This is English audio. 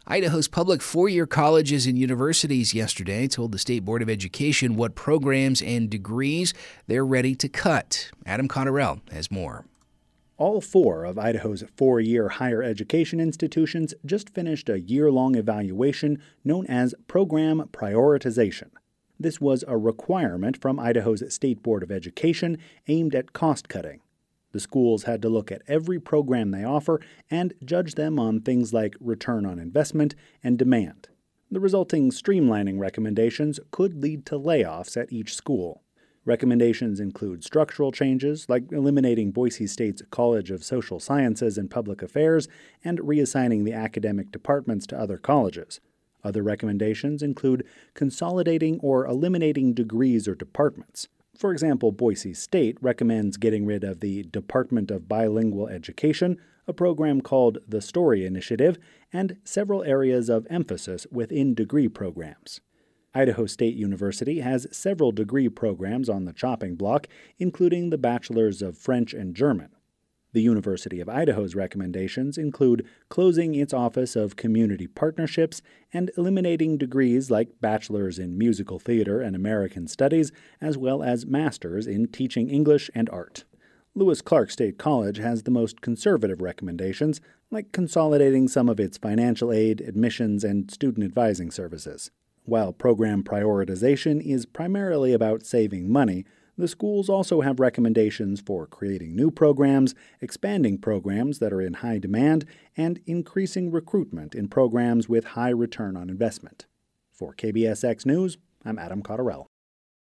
Idaho's public four-year colleges and universities yesterday told the State Board of Education what programs and degrees they're ready to cut. Adam Cotterell has more. All four of Idaho's four-year higher education institutions just finished a year-long evaluation known as Program Prioritization. This was a requirement from Idaho's State Board of Education aimed at cost-cutting. The schools had to look at every program they offer and judge them on things like return on investment and demand. The resulting streamlining recommendations could lead to layoffs at each school. Recommendations include structural changes, like eliminating Boise State's College of Social Sciences and Public Affairs and reassigning the academic departments to other colleges. Other recommendations include consolidating or eliminating degrees or departments. For example, Boise State recommends getting rid of the Department of Bilingual Education, a program called the Story Initiative, and several areas of emphasis within degree programs. Idaho State University has several degree programs on the chopping block, including the Bachelors of French and German. The University of Idaho's recommendations include closing its Office of Community Partnerships and eliminating degrees like Bachelors in Musical Theater and American Studies, as well as Masters in Teaching English and Art. Lewis Clark State College has the most conservative recommendations, like consolidating some of its financial aid, admissions, and student advising services. While program prioritization is primarily about saving money, the schools also have recommendations for creating new programs, expanding programs that are in high demand, and increasing recruitment in programs with high return on investment. For KBSX News, I'm Adam Cotterell.